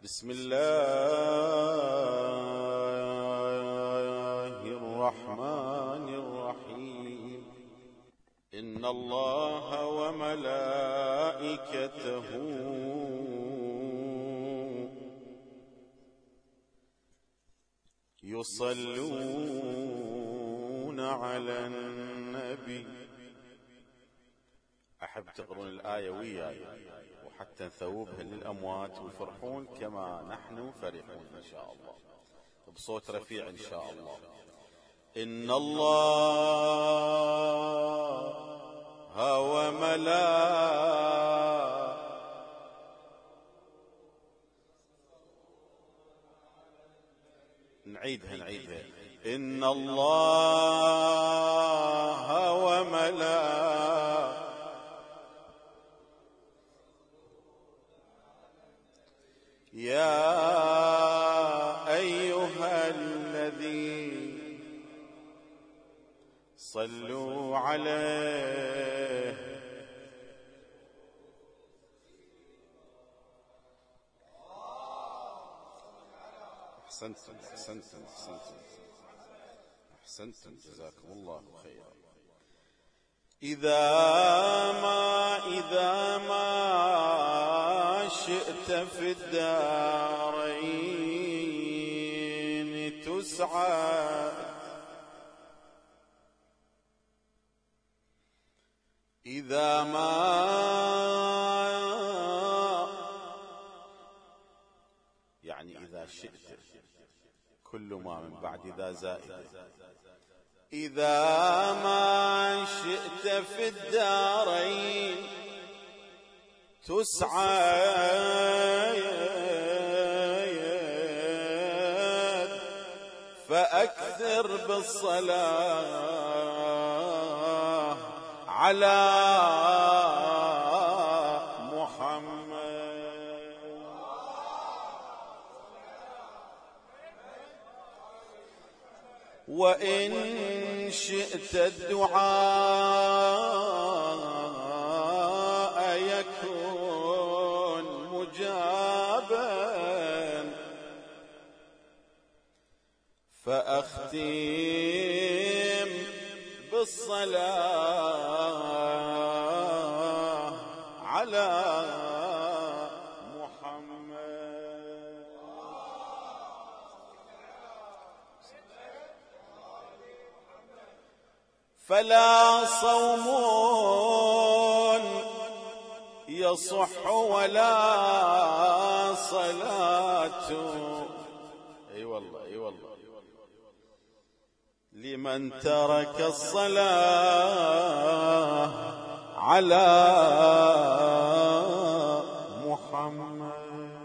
بسم الله الرحمن الرحيم. إن الله وملائكته يصلون على النبي. أحب تقرون الآية وياي وحتى نثوبها للأموات ويفرحون كما نحن فرحون إن شاء الله، بصوت رفيع إن شاء الله. إن الله وملائكته نعيدها. إن الله وملائكته يا أيها الذين صلوا عليه أحسنتم جزاكم الله خيرا. إذا ما شئت في الدارين تسعد، إذا ما يعني إذا شئت، كل ما من بعد إذا زائد. إذا ما شئت في الدارين تسعد، فأكثر بالصلاة على محمد. وإن شئت الدعاء يكون مجابا، فأختم بالصلاة على محمد. فلا صوم يصح ولا صلاة، اي والله لمن ترك الصلاة على محمد.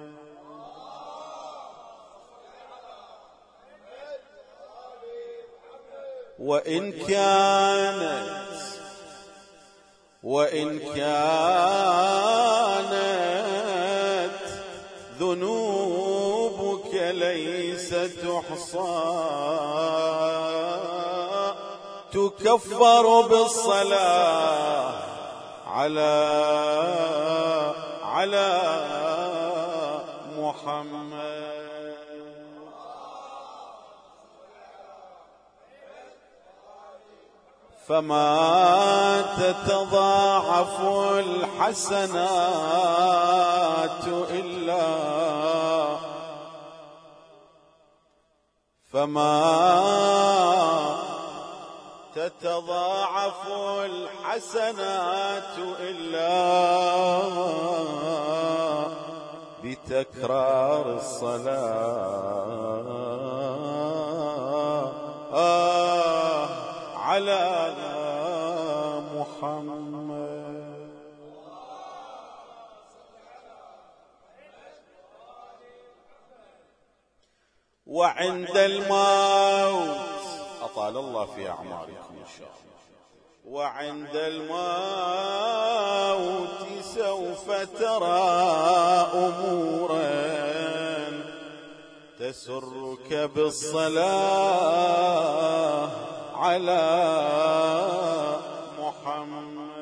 وإن كانت ذنوبك ليس تحصى تكفر بالصلاة على محمد. فما تتضاعف الحسنات إلا بتكرار الصلاة على محمد. وعند الموت، أطال الله في أعماركم إن شاء الله، وعند الموت سوف ترى أمورا تسرك بالصلاة على محمد.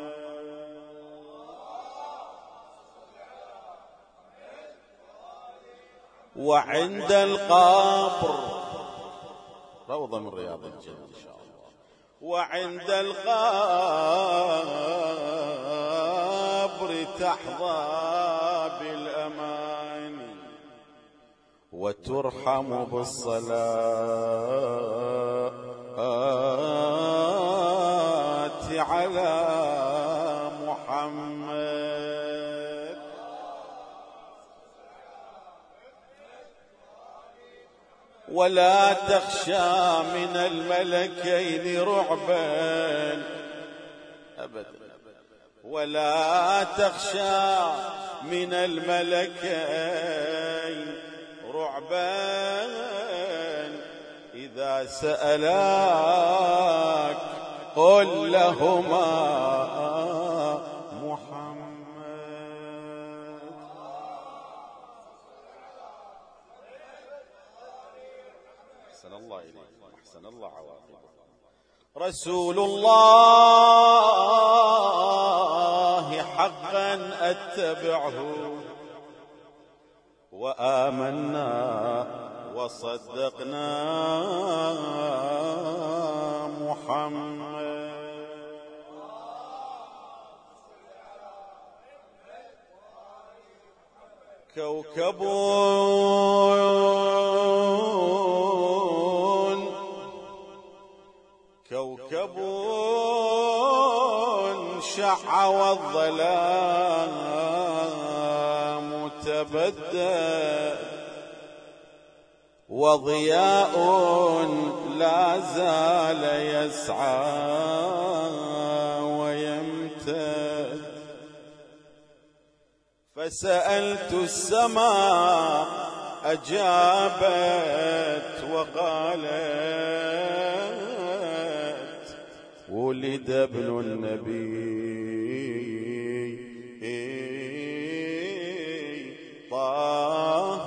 وعند القبر روضة من رياض الجنة إن شاء الله. وعند القبر تحظى بالأمان وترحم بالصلاة على محمد. ولا تخشى من الملكين رعبا أبدا، ولا تخشى من الملكين رعبا إذا سألاك قل لهما محمد. أحسن الله إليكم، أحسن الله عواقبكم. رسول الله حقا أتبعه وآمنا وصدقنا محمد. كوكب شع والظلام تبدد وضياء لا زال يسعى ويمتد. فسألت السماء أجابت وقالت ولد ابن النبي طه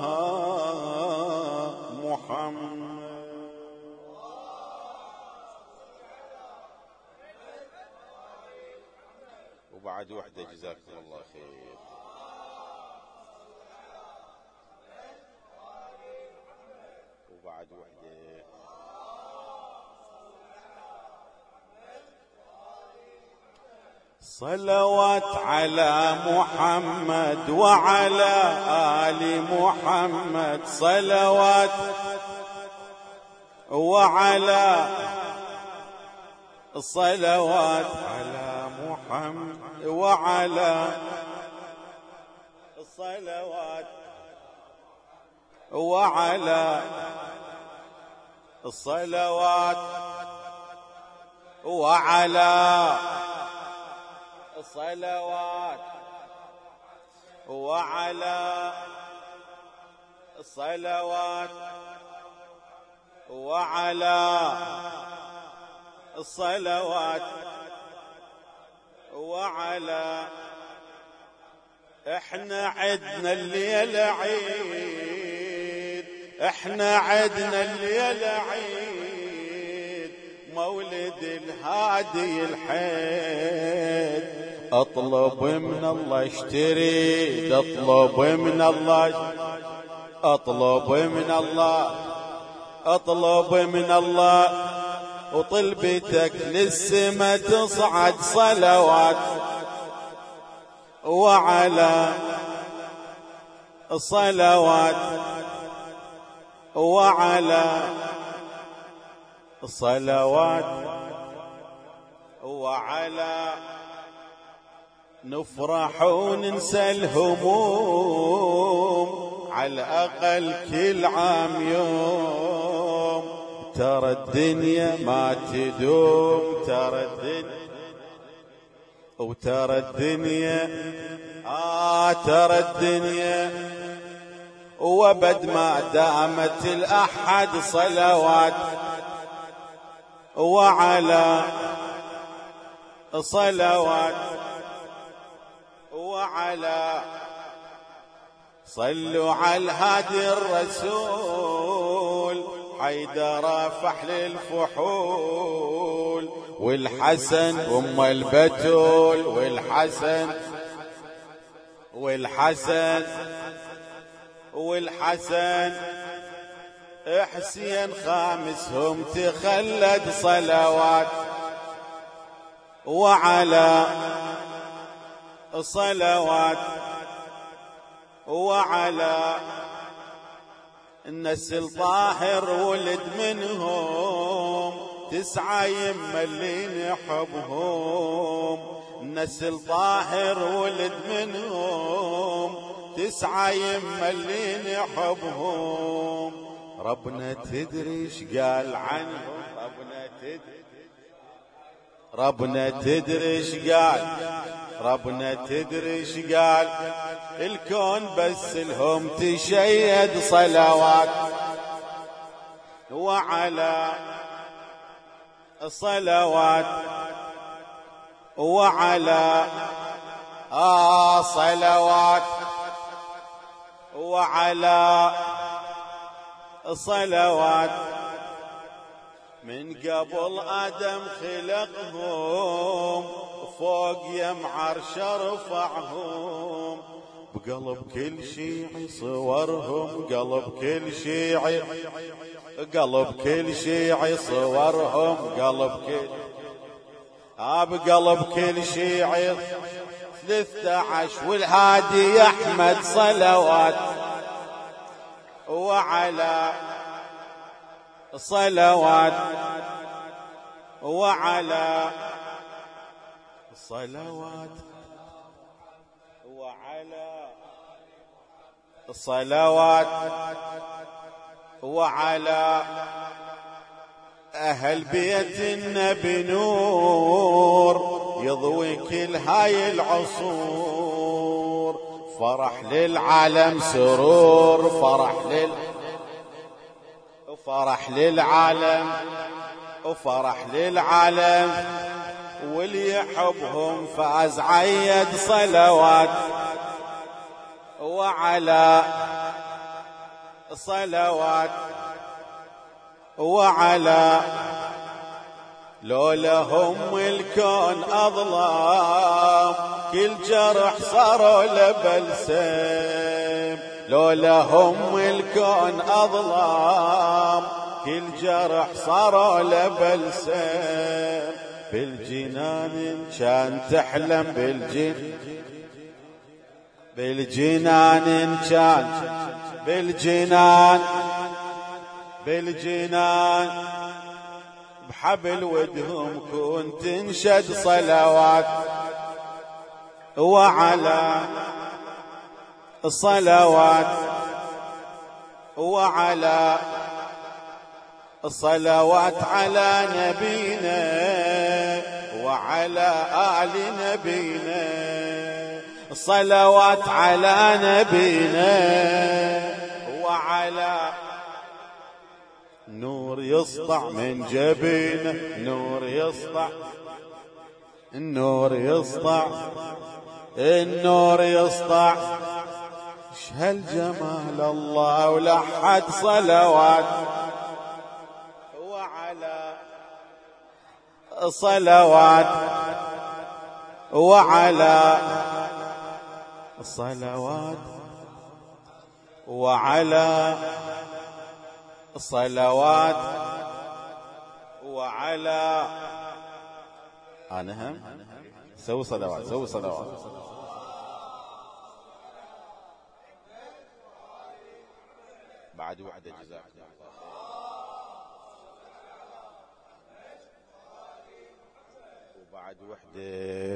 محمد. وبعد وحدة جزاكم الله خير. وبعد وحدة صلوات على محمد وعلى آل محمد. صلوات وعلى الصلوات على محمد وعلى الصلوات وعلى الصلوات وعلى الصلوات وعلى الصلوات وعلى الصلوات وعلى. احنا عدنا الليل عيد، احنا عدنا الليل عيد، مولد الهادي الحيد. اطلب من الله اشتري، اطلب من الله، اطلب من الله، اطلب من الله، وطلبتك للسما تصعد. صلوات وعلى الصلوات وعلى الصلوات وعلى. نفرح وننسى الهموم على الأقل كل عام يوم. ترى الدنيا ما تدوم، ترى الدنيا وترى الدنيا ترى الدنيا وبد ما دامت الأحد. صلوات وعلى صلوات وعلى. صلوا على الهادي الرسول حيدر فحل الفحول، والحسن أم البتول، والحسن والحسن والحسن حسين خامسهم تخلد صلوات وعلى صلوات وعلى النسل طاهر ولد منهم 9 يمه اللي نحبهم النسل طاهر ولد منهم 9 يمه اللي نحبهم ربنا تدري ايش قال عنهم ربنا تدري ايش قال ربنا تدري ايش قال الكون بس لهم تشيد صلوات وعلى صلوات وعلى صلوات وعلى صلوات من قبل آدم خلقهم فوق يم عرش رفعهم بقلب كل شيعي صورهم قلب كل شيعي صورهم قلب كل بقلب كل شيعي 13 والهادي أحمد صلوات وعلى صلوات وعلى صلوات وعلى صلوات وعلى أهل بيت النبي نور يضوي كل هاي العصور فرح للعالم سرور فرح للعالم وفرح للعالم واللي يحبهم فاز عيد صلوات وعلى صلوات وعلى لولهم الكون أظلام كل جرح صاروا لبلسم لولهم الكون أظلام كل جرح صاروا لبلسم بالجنان كان تحلم بالجنان كان بالجنان بحبل ودهم كنت تنشد صلوات وعلى صلوات وعلى صلوات على نبينا وعلى آل نبينا صلوات على نبينا وعلى نور يسطع من جبينه النور يسطع ايش هالجمال الله ولحد صلوات وعلى صلوات وعلى صلوات وعلى صلوات وعلى أنا هم سووا صلوات بعد وحدة جزاكم الله وبعد وحدة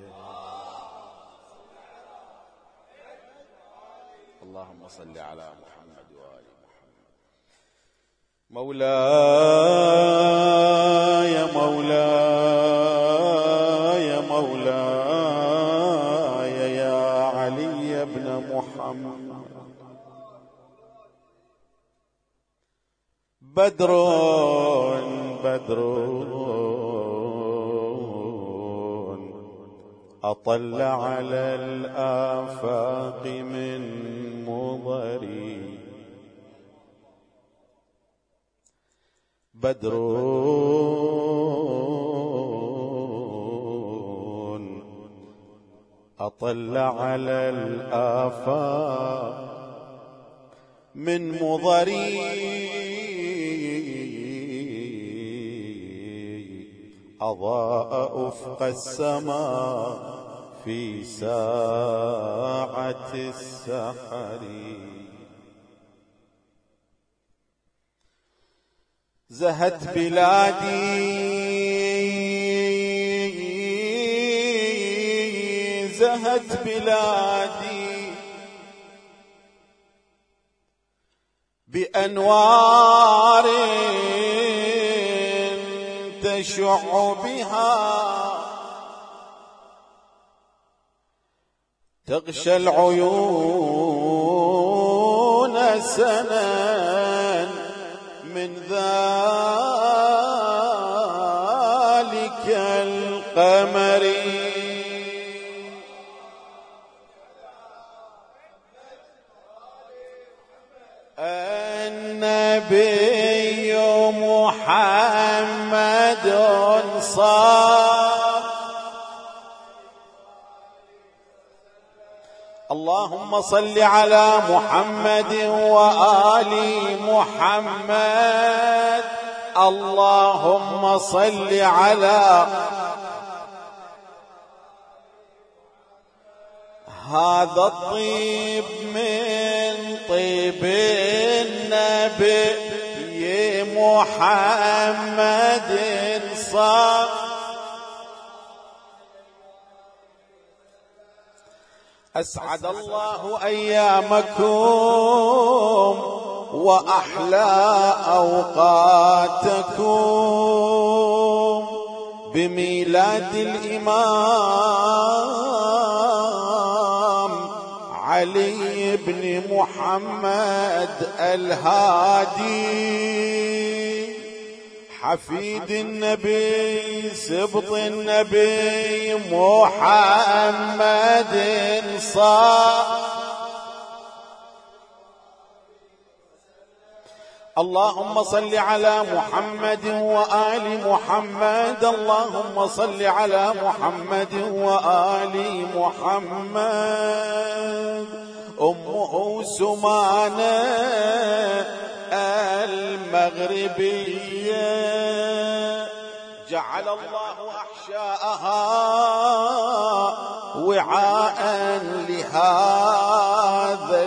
اللهم صل على محمد وآل محمد مولاي يا علي بن محمد بدر أطل على الآفاق من مضري بدر أطل على الآفاق من مضري أضاء أفق السماء في ساعة السحر. زهت بلادي زهت بلادي بأنوار تشع بها تغشى العيون سنا من ذلك القمر. النبي محمد صار. اللهم صل على محمد وآل محمد. اللهم صل على هذا الطيب من طيب النبي محمد صار. أسعد الله أيامكم وأحلى أوقاتكم بميلاد الإمام علي بن محمد الهادي حفيد النبي سبط النبي محمد صار. اللهم صل على محمد وآل محمد. اللهم صل على محمد وآل محمد. أمه سمانة المغربية جعل الله أحشاءها وعاء لهذا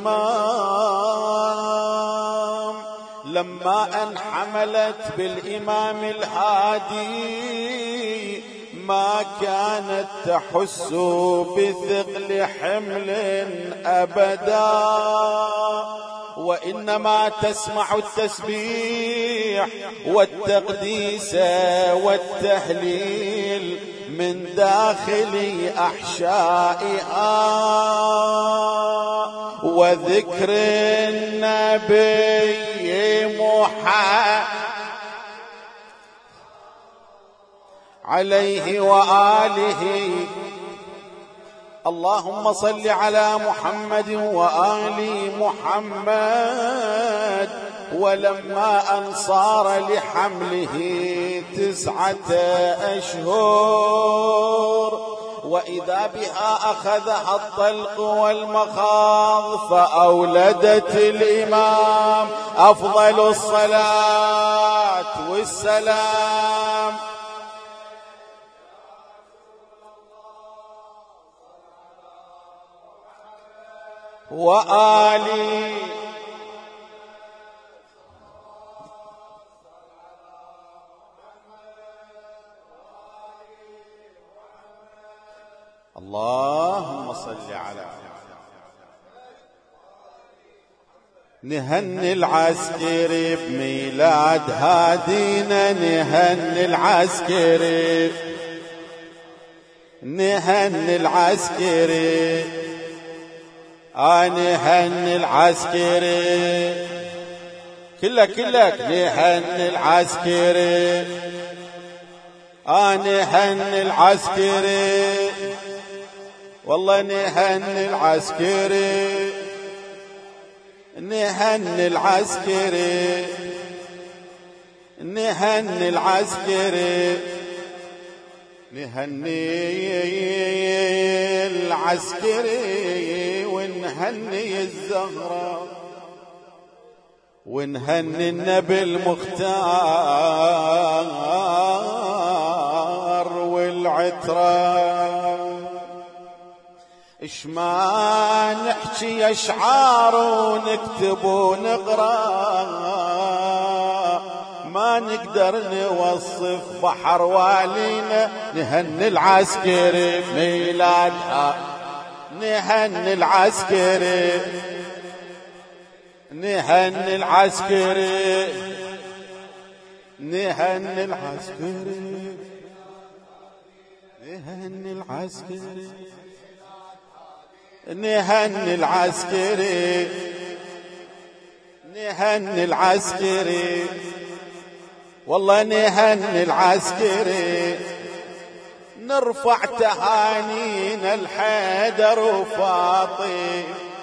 الإمام. لما أن حملت بالإمام الهادي ما كانت تحس بثقل حمل أبدا، وإنما تسمع التسبيح والتقديس والتهليل من داخل أحشائها وذكر النبي محمد عليه وآله. اللهم صل على محمد وآل محمد. ولما أن صار لحمله 9 أشهر وإذا بها أخذها الطلق والمخاض فأولدت الإمام أفضل الصلاة والسلام. وآلي اللهم صل على نهني العسكري بميلاد هادينا. نهني العسكري نهني العسكري نهني العسكري كلك نهني العسكري نهني العسكري والله نهني العسكري نهني العسكري نهني العسكري نهني العسكري ونهني الزهرة ونهني النبي المختار والعترة. اش ما نحكي اشعار ونكتب ونقرا ما نقدر نوصف بحر والينا. نهني العسكري بميلادها، نهني العسكري، نهني العسكري، نهني العسكري، نهني العسكري، نهني العسكري، نهني العسكري، والله نهني العسكري. نرفع تهانينا الحيدر وفاطم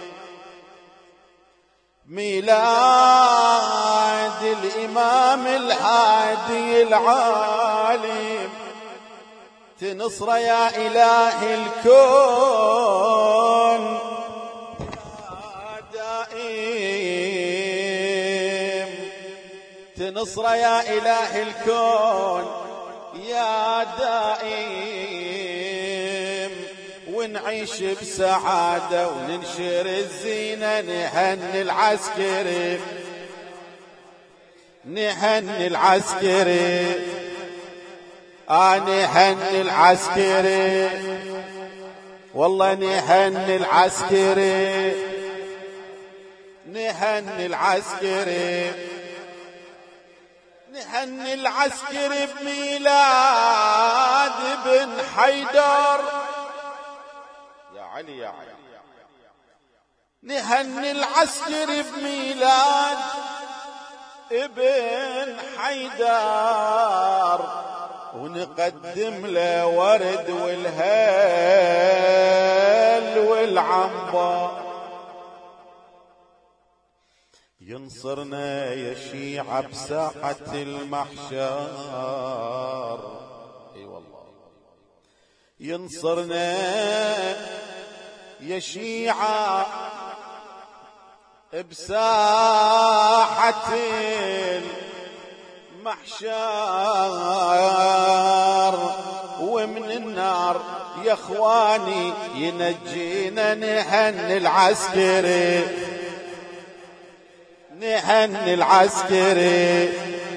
ميلاد الإمام الهادي العالم. تنصر يا إله الكون دائم، تنصر يا إله الكون يا دائم. ونعيش بسعادة وننشر الزينة. نهني العسكري، نهني العسكري، نهني العسكري، والله نهني العسكري، نهني العسكري، نهني العسكري بميلاد ابن حيدر. يا علي يا علي، نهني العسكري بميلاد ابن حيدر. ونقدم له ورد والهال والعنبر. ينصرنا يا شيعة بساحة المحشر. اي والله ينصرنا يا شيعة بساحة المحشر. ومن النار يا اخواني ينجينا. نهني العسكري، نهني العسكري،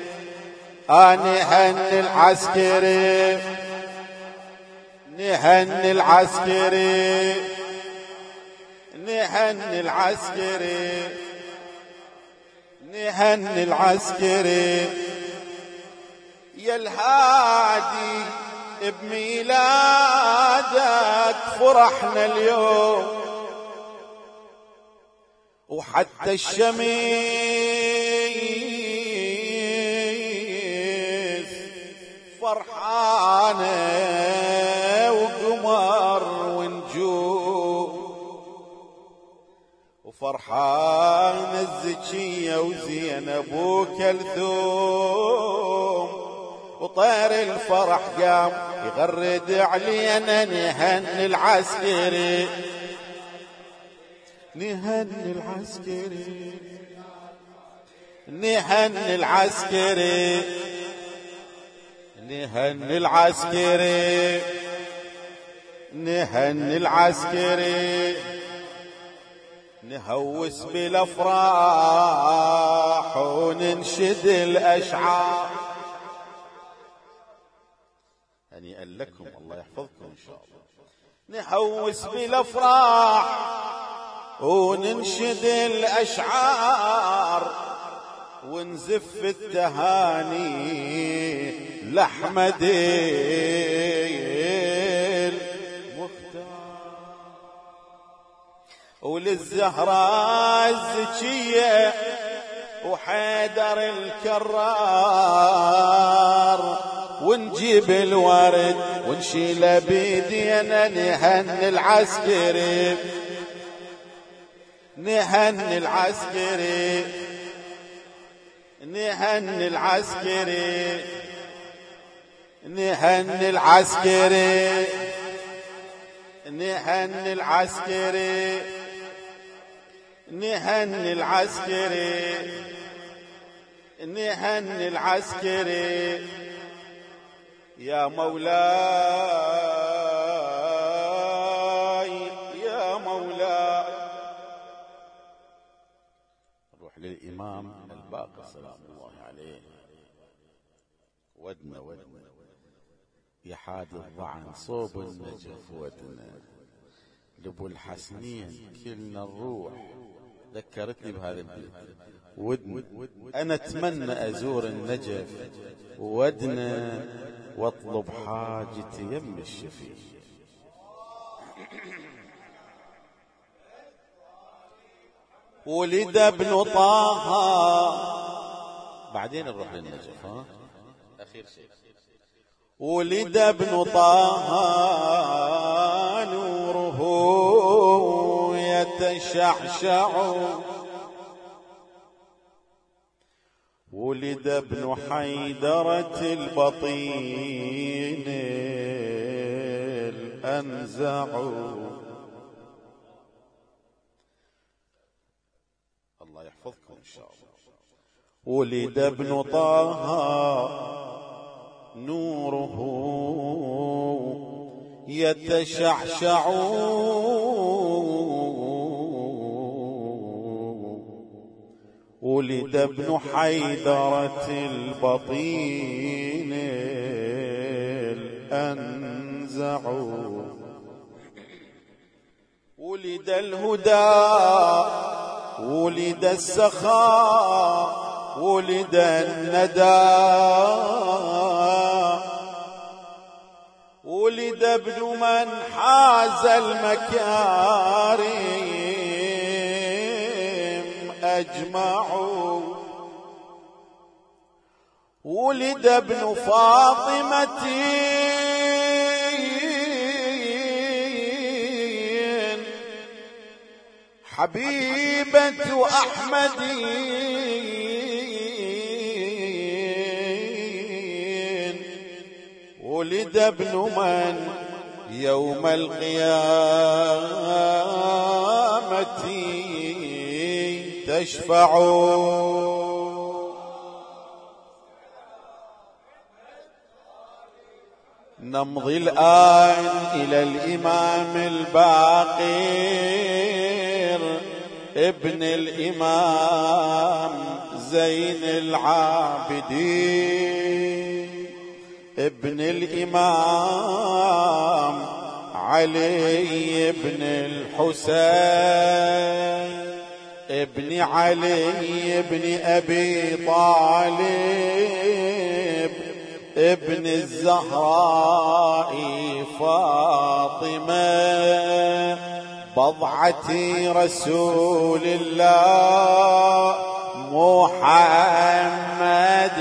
نهني العسكري، نهني العسكري، نهني العسكري، نهني العسكري. يا الهادي بميلادك فرحنا اليوم. وحتى الشميس فرحانة وقمر ونجوم. وفرحانة الزكية وزينب وكلثوم. وطير الفرح قام يغرد علينا. نهني العسكري، نهني العسكري، نهني العسكري، نهني العسكري، نهني العسكري. نهوس بالافراح وننشد الاشعار. هنيئا لكم، الله يحفظكم ان شاء الله. نهوس بالافراح وننشد الاشعار. ونزف التهاني لأحمد المختار. وللزهراء الزكية وحيدر الكرار. ونجيب الورد ونشيله بيدينا. نهني العسكري، نهني العسكري، نهني العسكري، نهني العسكري، نهني العسكري، نهني العسكري، نهني العسكري يا مولاي يا مولاي. نروح للإمام الباقر سلام الله عليه. ودنا يا حاد الضعن صوب النجف ودنا لابو الحسنين كلنا نروح. ذكرتني بهذا البيت ودنا. أنا أتمنى أزور النجف ودنا واطلب حاجتي يم الشفيع. ولد ابن طه. بعدين نروح للنجف أخير شيء. ولد ابن طه نوره يتشعشع. ولد ابن حيدرة البطين الأنزع. الله يحفظكم إن شاء الله. ولد ابن طه نوره يتشعشع. ولد ابن حيدرة البطين الأنزع. ولد الهدى ولد السخاء ولد الندى. ولد ابن من حاز المكارم أجمعوا. ولد ابن فاطمة حبيبة أحمد. ولد ابن من يوم القيامة تشفع. نمضي الآن إلى الإمام الباقر ابن الإمام زين العابدين ابن الإمام علي بن الحسين ابن علي بن أبي طالب ابن الزهراء فاطمة بضعة رسول الله محمد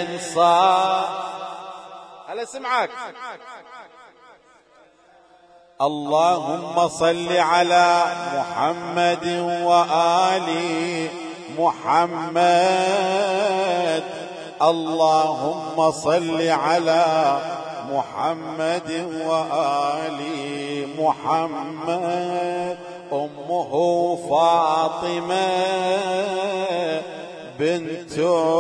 هلا سمعك. اللهم صل على محمد وآل محمد. اللهم صل على محمد وآل محمد. أمه فاطمة بنت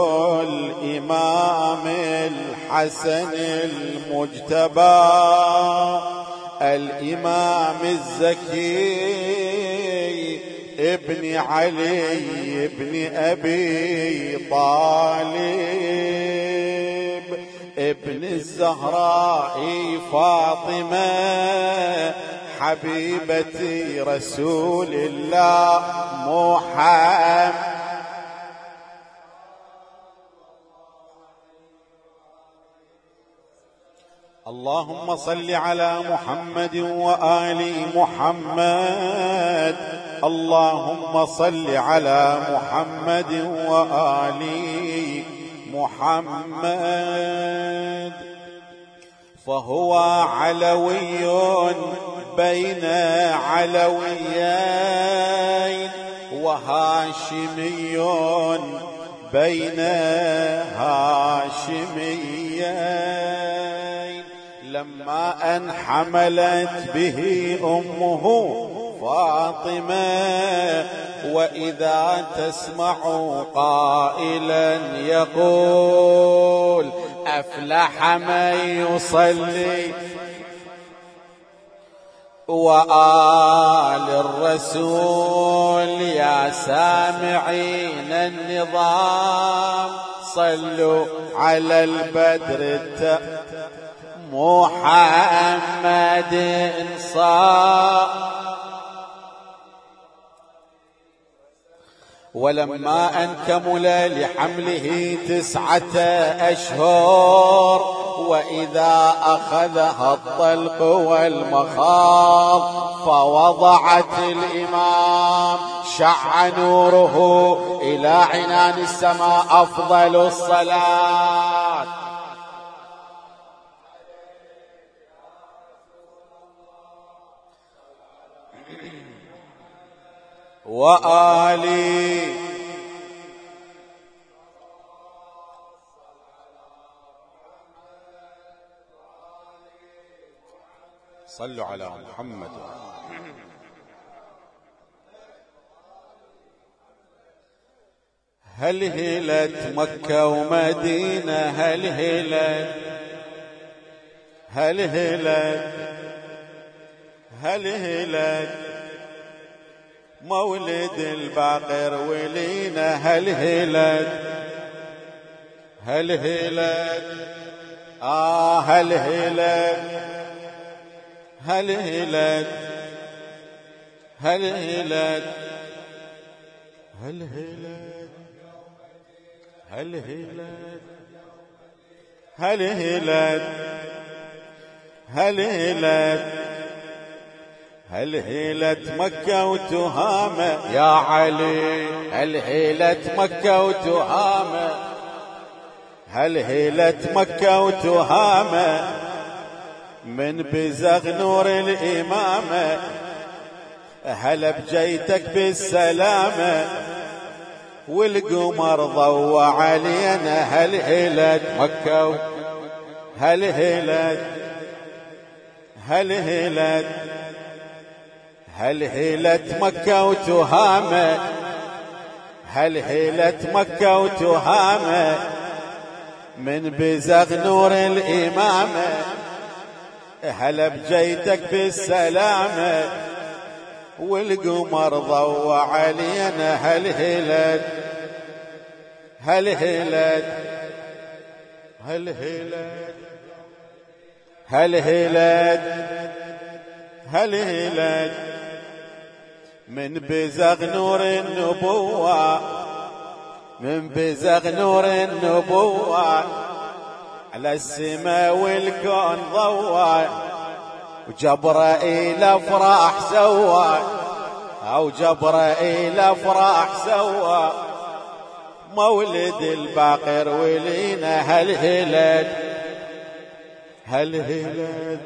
الإمام الحسن المجتبى الإمام الزكي ابن علي ابن أبي طالب ابن الزهراء فاطمة حبيبة رسول الله محمد. اللهم صل على محمد وآل محمد. اللهم صل على محمد وآل محمد. فهو علوي بين علويين وهاشمي بين هاشميين. لما أن حملت به أمه فاطمة وإذا تسمع قائلا يقول أفلح من يصلي وآل الرسول يا سامعين النظام صلوا على البدر محمد ولما أن كمل لحمله 9 أشهر وإذا أخذها الطلق والمخاض فوضعت الإمام شع نوره إلى عنان السماء أفضل الصلاة وآلي صلوا على محمد. هل هلت مكة ومدينة هل هلت مولد الباقر ولينا هل هلت هل هلت هل هلت هل هلت هل هلت هل هلت هل هلت هل هلت هل هلت هل هلت مكة وتهامة يا علي هل هلت مكة وتهامة هل هلت مكة وتهامة من بزغ نور الإمامة هل بجيتك بالسلامة والقمر ضوى علينا هل هلت مكة هل هلت هل هلت هل هلت مكة وتهامة هل هلت مكة وتهامة من بزغ نور الإمامة هل بجيتك بالسلامة والقمر ضوى علينا هل هلت هل هلت هل هلت هل هلت هل هلت من بزغ نور النبوة من بزغ نور النبوة على السماء والكون ضوى وجبرائيل افراح سوى او جبرائيل افراح سوى مولد الباقر ولينا هل هلت هل هلت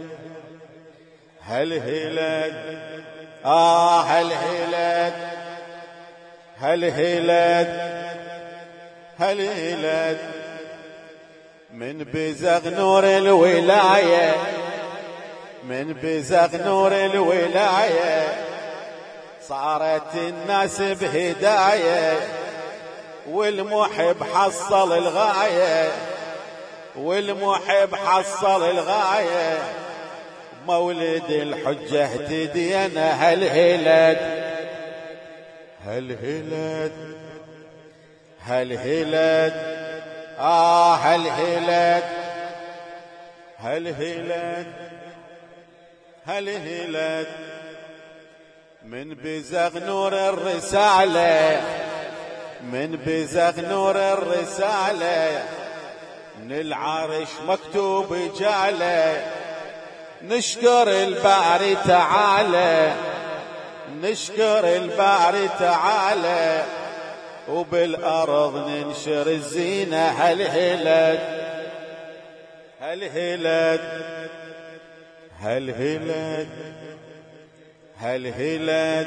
هل هلت هل هلت هل هلت هل هلت من بزغ نور الولاية من بزغ نور الولاية صارت الناس بهداية والمحب حصل الغاية والمحب حصل الغاية مولد الحجة اهتدينا هل هلت هل هلت هل هلت هل هلت هل هلت هل هلت من بزغ نور الرسالة من بزغ نور الرسالة من العرش مكتوب جاله نشكر الباري تعالى نشكر الباري تعالى وبالأرض ننشر الزينة هل هلت هل هلت هل هلت هل هلت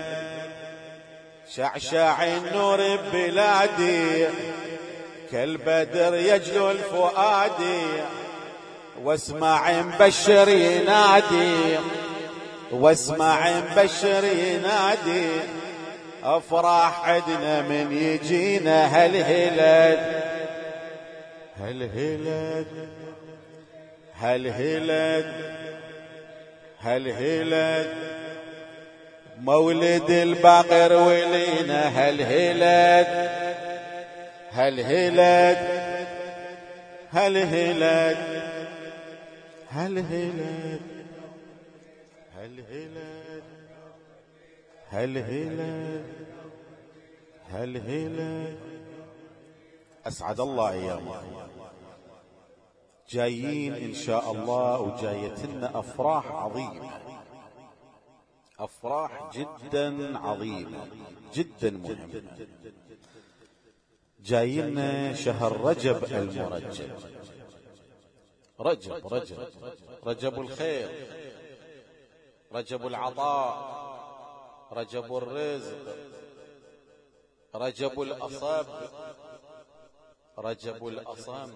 شعشع النور ببلادي كالبدر يجلو الفؤاد واسمع مبشر ينادي واسمع مبشر ينادي افراح عدنا من يجينا هالهلال هالهلال هالهلال هالهلال مولد البقر ولينا هالهلال هالهلال هالهلال هالهلال هالهلال هالهلال هالهلال. أسعد الله أيامكم. جايين إن شاء الله وجايتنا أفراح عظيمة، أفراح جدا عظيمة جدا مهمة. جاينا شهر رجب المرجب، رجب الخير، رجب العطاء، رجب الرزق، رجب الأصب، رجب الأصم.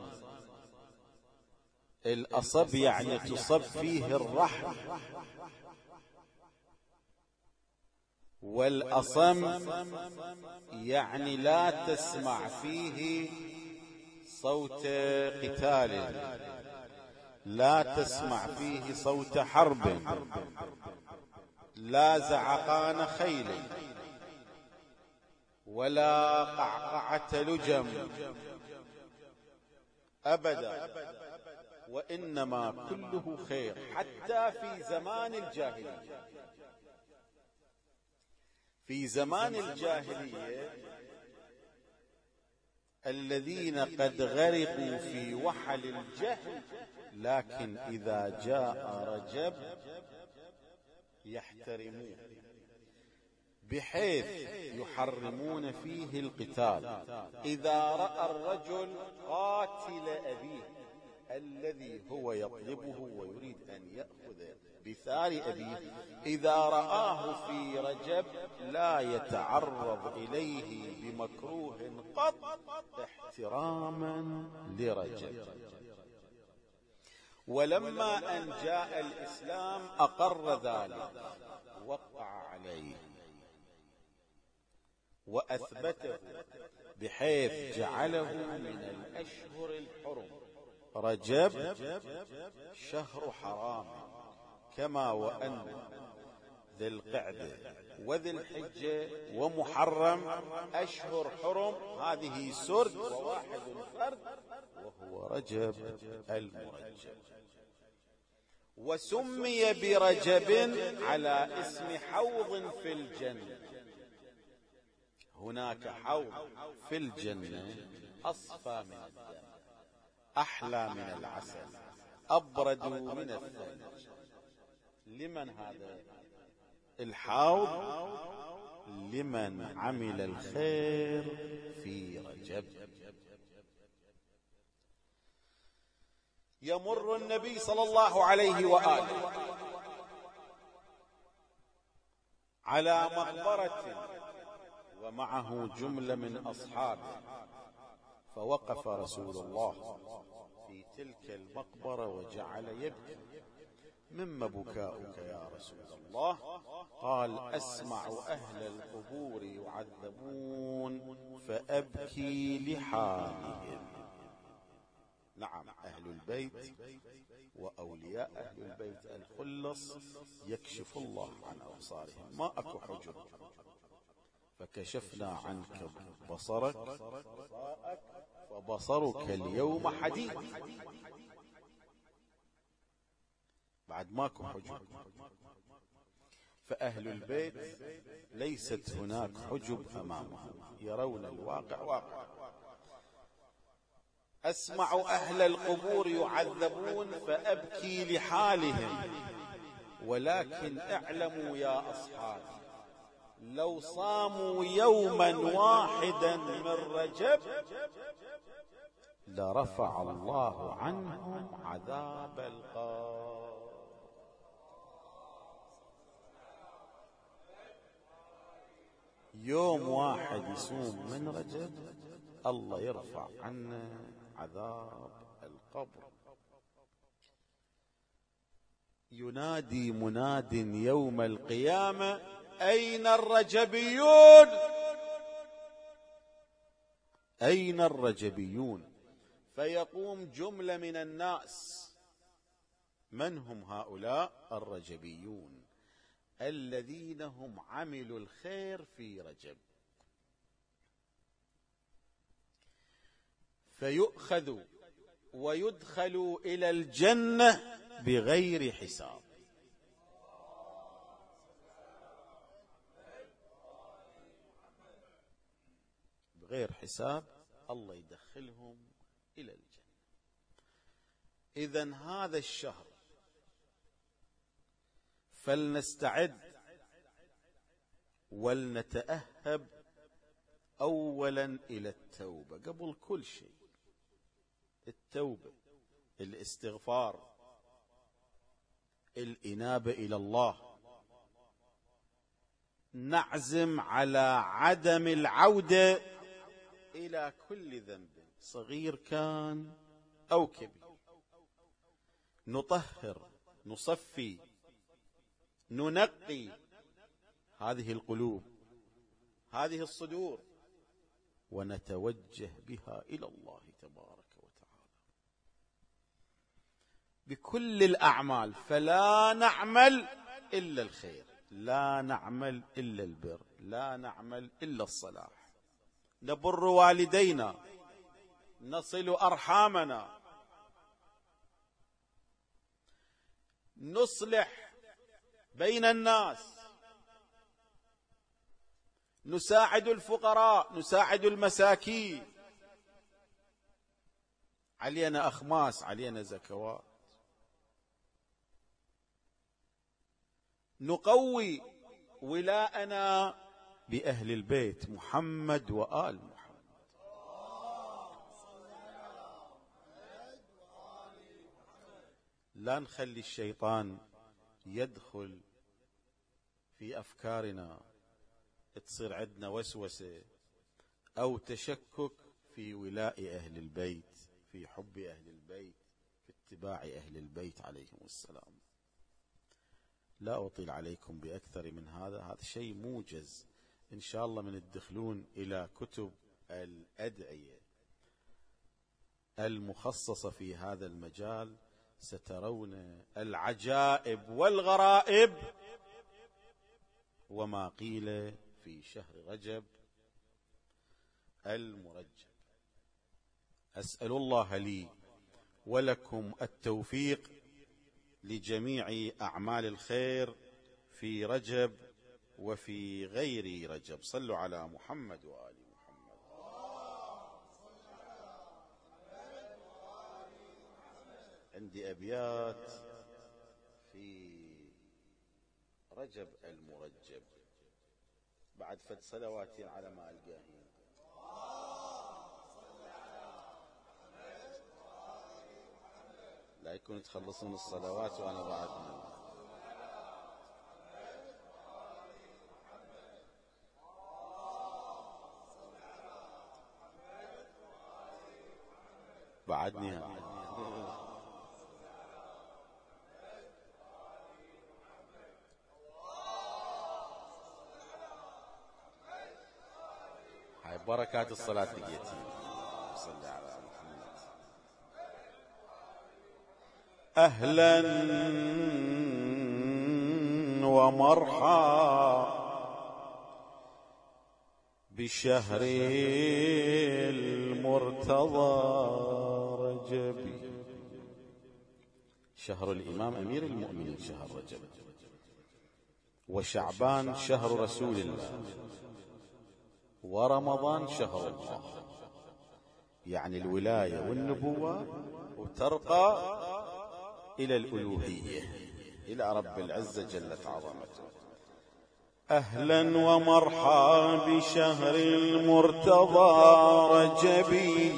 الأصب يعني تصب فيه الرحم، والأصم يعني لا تسمع فيه صوت قتال، لا تسمع فيه صوت حرب، لا زعقان خيل ولا قعقعة لجم أبدا، وإنما كله خير. حتى في زمان الجاهلية، في زمان الجاهلية الذين قد غرقوا في وحل الجهل، لكن إذا جاء رجب يحترمون، بحيث يحرمون فيه القتال. إذا رأى الرجل قاتل أبيه الذي هو يطلبه ويريد أن يأخذ بثار أبيه، إذا رآه في رجب لا يتعرض إليه بمكروه قط احتراما لرجب. ولما أن جاء الإسلام أقر ذلك، وقع عليه وأثبته، بحيث جعله من الأشهر الحرم. رجب شهر حرام، كما وأن ذي القعدة وذي الحجة ومحرم أشهر حرم، هذه سرد وواحد فرد وهو رجب المرجب. وسمي برجب على اسم حوض في الجنة. هناك حوض في الجنة أصفى من الدم، أحلى من العسل، أبرد من الثلج. لمن هذا الحوض؟ لمن عمل الخير في رجب. يمر النبي صلى الله عليه وآله على مقبرة ومعه جملة من أصحابه، فوقف رسول الله في تلك المقبرة وجعل يبكي. مما بكاؤك يا رسول الله؟ قال: أسمع أهل القبور يعذبون فأبكي لحالهم. نعم، أهل البيت وأولياء أهل البيت الخلص يكشف الله عن أبصارهم، ما أكو حجب. فكشفنا عنك بصرك فبصرك اليوم حديد. بعد ماكو حجب. فأهل البيت ليست هناك حجب أمامهم، يرون الواقع واقع. أسمع أهل القبور يعذبون فأبكي لحالهم، ولكن اعلموا يا أصحابي، لو صاموا يوما واحدا من رجب لرفع الله عنهم عذاب القبر. يوم واحد يصوم من رجب الله يرفع عنا عذاب القبر. ينادي مناد يوم القيامة: أين الرجبيون؟ أين الرجبيون؟ فيقوم جملة من الناس. من هم هؤلاء الرجبيون؟ الذين هم عملوا الخير في رجب، فيؤخذوا ويدخلوا إلى الجنة بغير حساب. بغير حساب الله يدخلهم إلى الجنة. إذن هذا الشهر فلنستعد ولنتأهب أولا إلى التوبة قبل كل شيء. التوبة، الاستغفار، الإنابة إلى الله، نعزم على عدم العودة إلى كل ذنب صغير كان أو كبير. نطهر، نصفي، ننقي هذه القلوب، هذه الصدور، ونتوجه بها إلى الله تبارك وتعالى بكل الأعمال. فلا نعمل إلا الخير، لا نعمل إلا البر، لا نعمل إلا الصلاح. نبر والدينا، نصل أرحامنا، نصلح بين الناس، نساعد الفقراء، نساعد المساكين. علينا أخماس، علينا زكوات. نقوي ولاءنا بأهل البيت محمد وآل محمد. لا نخلي الشيطان يدخل في أفكارنا، تصير عندنا وسوسة أو تشكك في ولاء أهل البيت، في حب أهل البيت، في اتباع أهل البيت عليهم السلام. لا أطيل عليكم بأكثر من هذا. هذا شيء موجز إن شاء الله. من الدخلون إلى كتب الأدعية المخصصة في هذا المجال سترون العجائب والغرائب وما قيل في شهر رجب المرجب. أسأل الله لي ولكم التوفيق لجميع أعمال الخير في رجب وفي غير رجب. صلوا على محمد وآل محمد. عندي أبيات في رجب المرجب بعد فد صلواتين على ما ألقاهين. لا يكون تخلصون الصلوات وأنا بعدني هاي بركات الصلاة لقيتي. صلى على محمد. أهلا ومرحبا بشهر المرتضى رجب، شهر الإمام أمير المؤمنين شهر رجب، وشعبان شهر رسول الله، ورمضان شهر الله. يعني الولاية والنبوة، وترقى إلى الألوهية، إلى رب العزة جلت عظمته. أهلا ومرحبا بشهر المرتضى رجبي،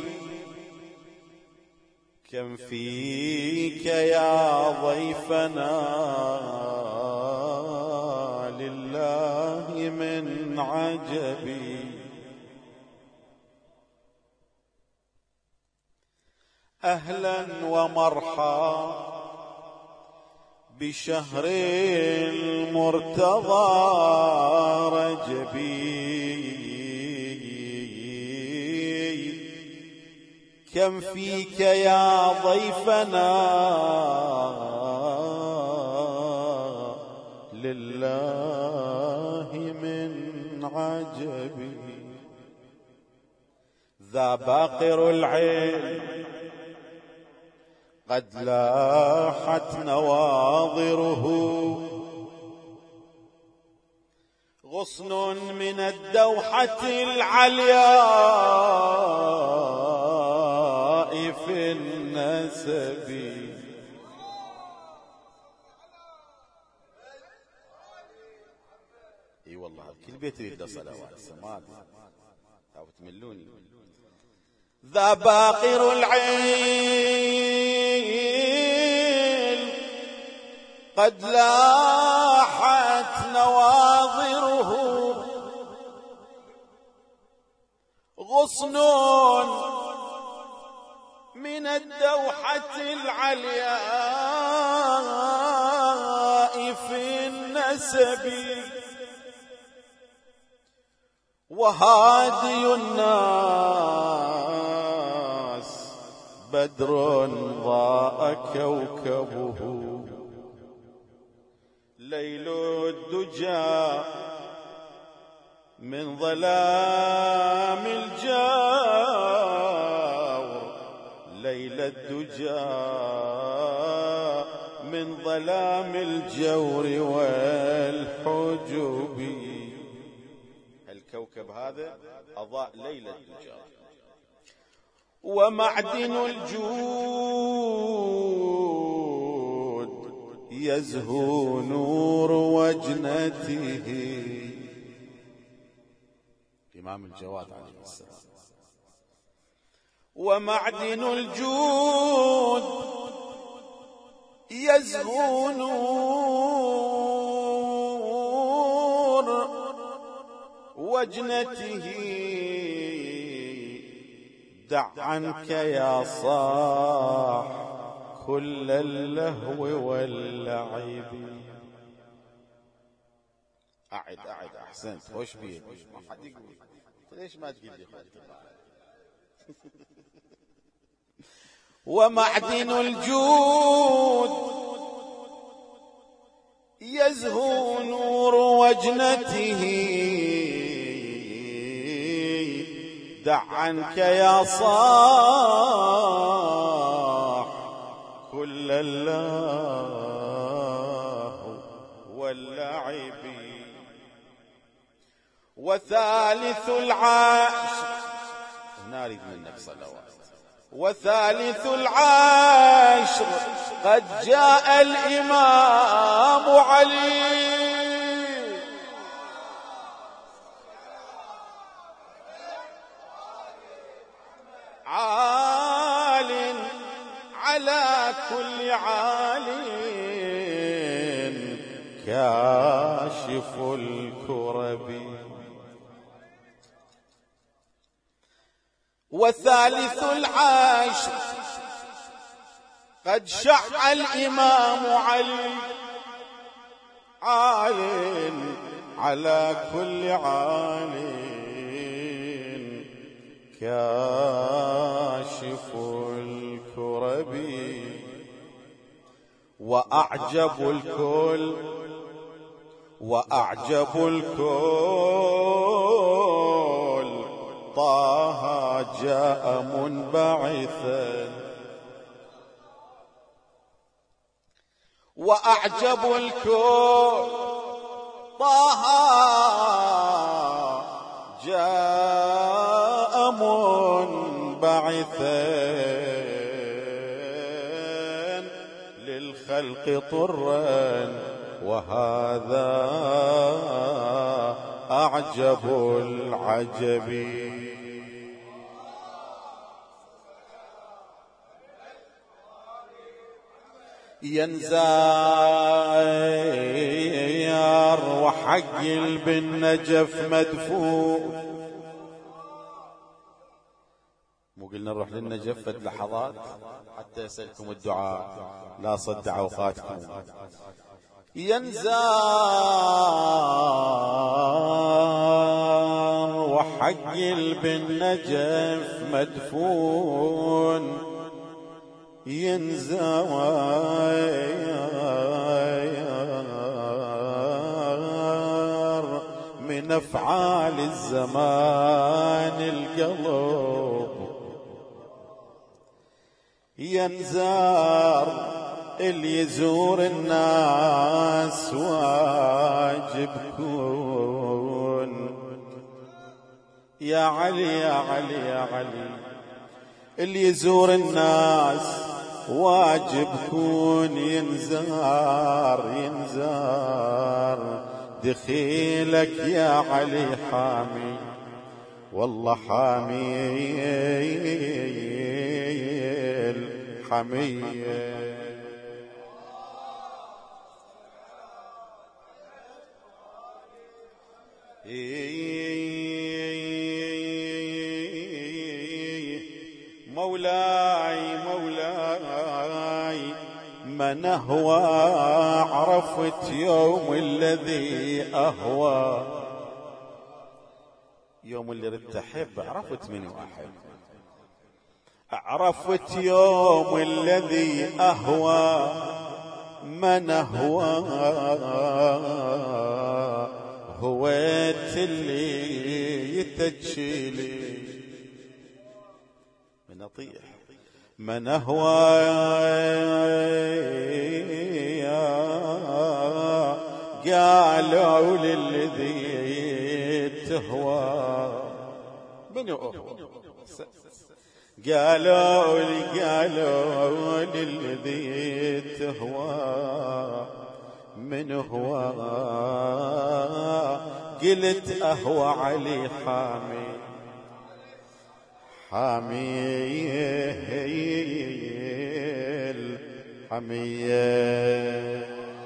كم فيك يا ضيفنا لله من عجبي. أهلا ومرحبا بشهر المرتضى رجبي كم فيك يا ضيفنا لله من عجبي ذا باقر العين قد لاحت نواظره غصن من الدوحة العلياء في النسب اي والله كل بيت يريد صلوات سماد او تملوني ذا باقر العين قد لاحت نواظره غصن من الدوحة العلياء في النسب وهادي الناس بدر ضاء كوكبه ليل الدجى من ظلام الجور ليل الدجى من ظلام الجور والحجب الكوكب هذا أضاء ليل الدجى ومعدن الجود يزهو نور وجنته إمام الجواد عليه السلام ومعدن الجود يزهو نور وجنته دع عنك يا صاح كل اللهو واللعب أعد أحسنت وش بيه ما حد يقول ليش ما تقول لي ومعدن الجود يزهو نور وجنته دع عنك يا صاح كل الله واللعب وثالث العاشر نارد منك صلوات وثالث العاشر قد جاء الإمام علي عال على كل عال كاشف الكرب وثالث العاشر قد شع الإمام علي عال على كل عال كاشف الكرب وأعجب الكل طه جاء منبعثا وأعجب الكل طه جاء منبعثا للخلق طرا وهذا أعجب العجب ينزار وحقل بالنجف مدفون مو قلنا نروح لنا جفة لحظات حتى يسألكم الدعاء لا صدع أوقاتكم. ينزار وحقل بالنجف مدفون، ينزار من أفعال الزمان القلب، ينزار اللي يزور الناس واجب كون. يا علي يا علي يا علي، اللي يزور الناس واجب كون. ينزار ينزار دخيلك يا علي حامي، والله حامي الحمية. مولاي مولاي من أهوى عرفت يوم الذي أهوى، يوم اللي ردت أحب عرفت من أحب، عرفت يوم الذي أهوى من أهوى هويت اللي يتجلي من أطيح من أهوى قالوا للذي تهوى من أهوى، قالوا للذي تهوى من هو، قلت أهوى علي حامي حامي الحمية.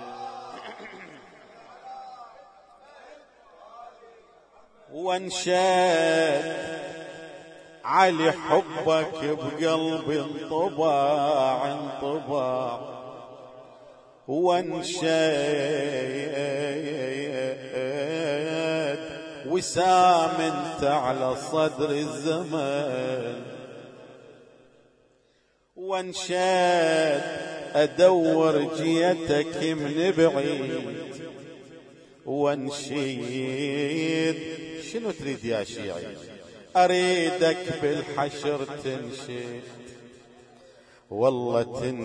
وانشد علي حبك بقلبي انطباع انطباع، وانشد وسام انت على صدر الزمن، وانشد ادور جيتك من بعيد، وانشيد شنو تريد يا شيعي أريدك بالحشر تنشد، والله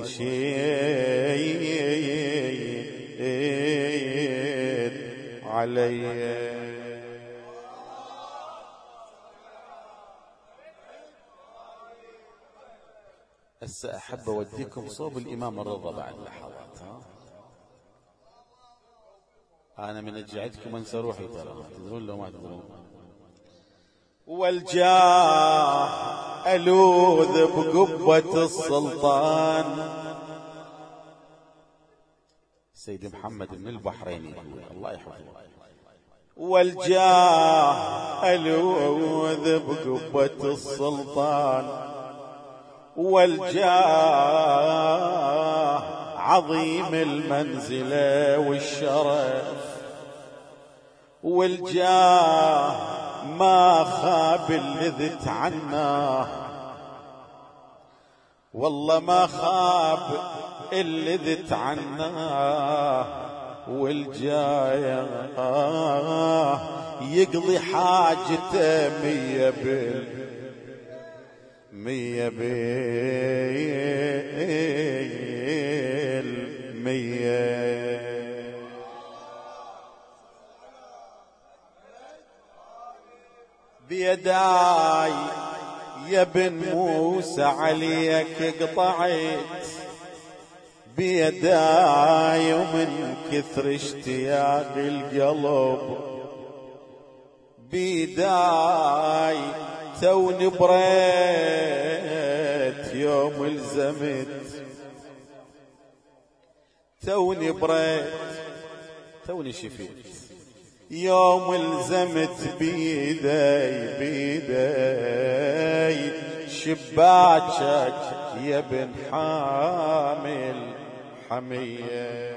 تنشد علي. هسه أحب أوديكم صوب الإمام الرضا بعد لحظات. أنا من أجعدكم أنسى روحي ترى، تدرون لو ما تدرون. والجاه ألوذ بقبة السلطان، سيد محمد من البحرين الله يحفظه. والجاه ألوذ بقبة السلطان، والجاه عظيم المنزلة والشرف، والجاه ما خاب اللي عناه، والله ما خاب اللي عناه. والجاه يقضي حاجته مية بالمية. بيداي يا بن موسى عليك قطعت، بيداي ومن كثر اشتياق القلب، بيداي توني بريت يوم الزمت، توني بريت توني شفيت يوم الزمت بيداي شباكك يا ابن حامل حمية.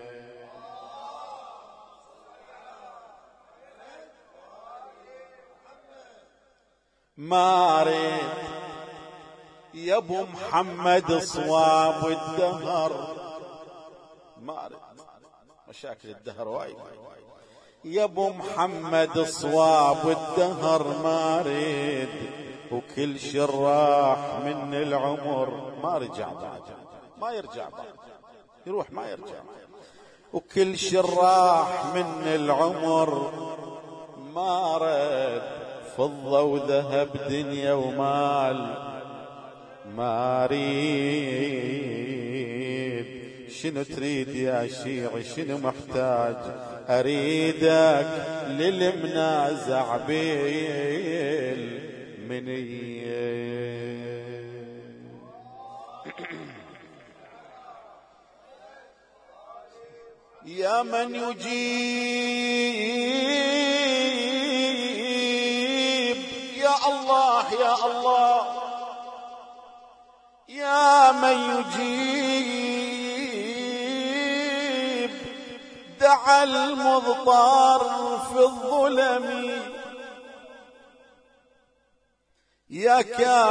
ما ريت يا ابو محمد صواب الدهر، ما ريت مشاكل الدهر وايد، يا ابو محمد صواب الدهر ما ريد، وكل شراح من العمر ما رجع بعد، ما يرجع بعد، يروح ما يرجع، وكل شراح من العمر ما رد، فضة وذهب دنيا ومال ما ريد. شنو تريد يا شيعي شنو محتاج؟ أريدك للمنازع بالمنية. يا من يجيب يا الله يا الله، يا من يجيب دعا المضطر في الظلم، يا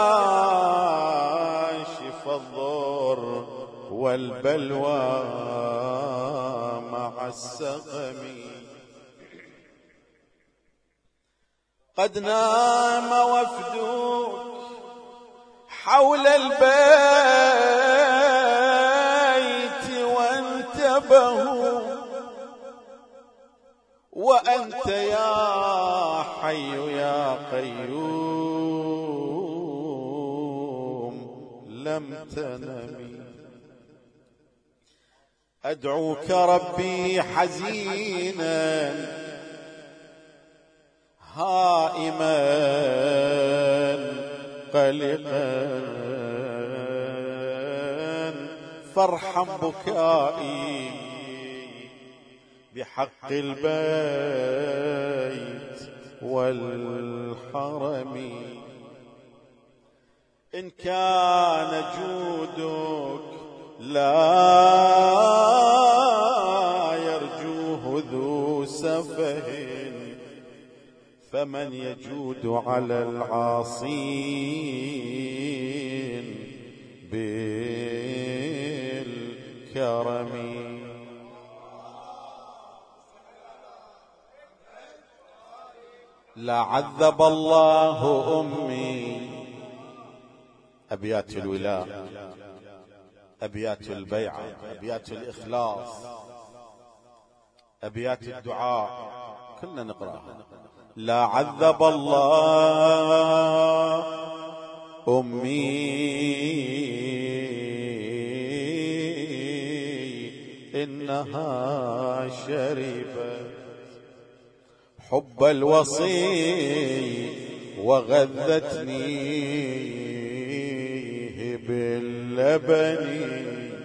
كاشف الضر والبلوى مع السقم. قد نام وفدك حول البيت وانتبهوا، وأنت يا حي يا قيوم لم تنم. أدعوك ربي حزينا هائما قلقا، فارحم بكائي بحق البيت والحرم. إن كان جودك لا يرجوه ذو سفه، فمن يجود على العاصين بالكرم. لعذب الله أمي. أبيات الولاء، أبيات البيعة، أبيات الإخلاص، أبيات الدعاء، كلنا نقرأها. لا عذب الله أمي إنها شربت حب الوصي وغذتنيه باللبن.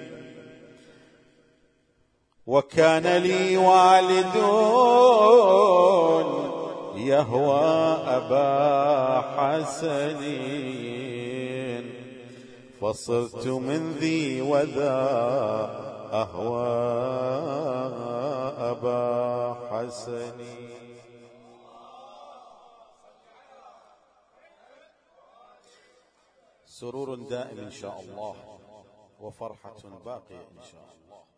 وكان لي والد يهوى أبا حسن، فصرت من ذي وذا أهوى أبا حسن. سرور دائم إن شاء الله، وفرحة باقية إن شاء الله.